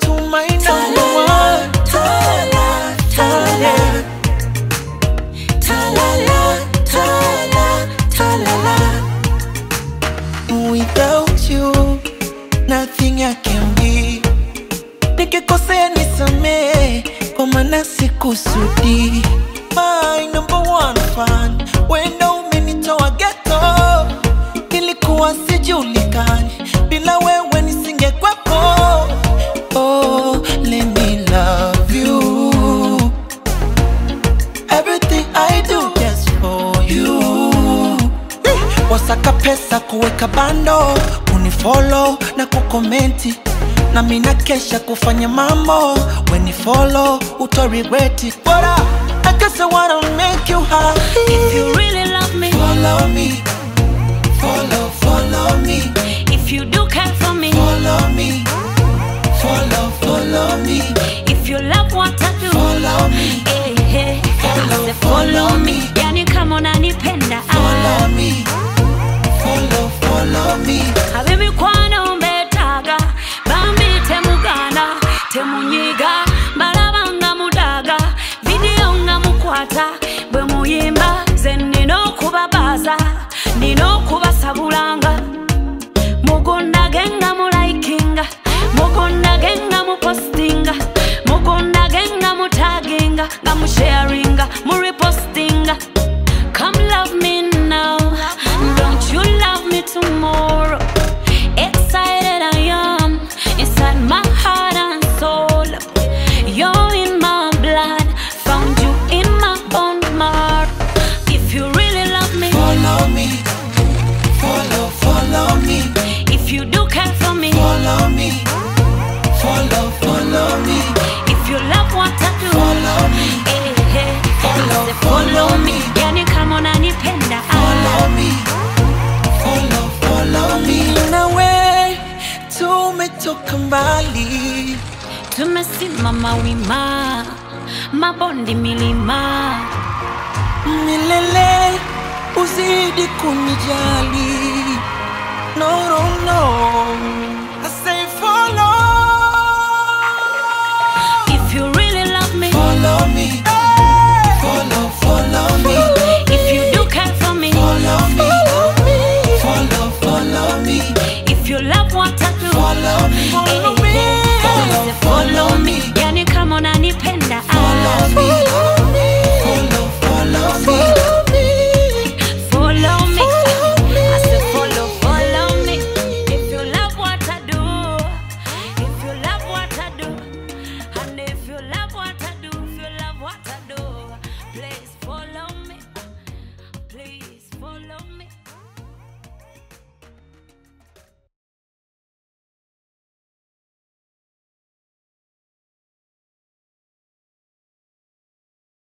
to my number one. Ta-la, ta-la, ta-la, ta-la, ta-la. Without you, nothing I can be. Nikikosea nisamee, kwa maana sikusudi. My number one fan, wenda umenitoa ghetto. Nilikuwa sijulikani, bila wewe nisingekuwepo. Oh, let me love you. Everything I do just for you. Wasaka pesa kuweka bando, unifollow na kukomenti. Na mina kesha kufanya mambo, when you follow, uto regret it. But I guess I wanna make you happy. If you really love me, Follow me, follow me. if you do care for me, Follow me, follow me. if you love what I do, Follow me, hey, hey, say follow me. Yani kama unanipenda, follow me, follow me. habibi kwana umbetaga, bambi temugana, temunyiga, balabanga mudaga, video nga mukwata, bwe muyimba, ze nino kubabaza, nino kubasabulanga, mugonda genga mulaikinga, mugonda genga mupostinga, mugonda genga mutaginga, nga musharinga, murepostinga. Come love me now, don't you love me tomorrow? Excited I am, inside my heart and soul. You're in my blood, found you in my bone marrow. If you really love me, Follow me, follow me. if you do care for me, Follow me, follow me. if you love what I do, Follow me, hey, hey, say follow me. Yani kama unanipenda, follow me, follow me. Nawe tumetoka mbali, tumesimama wima, mabondi milima. milele uzidi kunijali. No, no, no.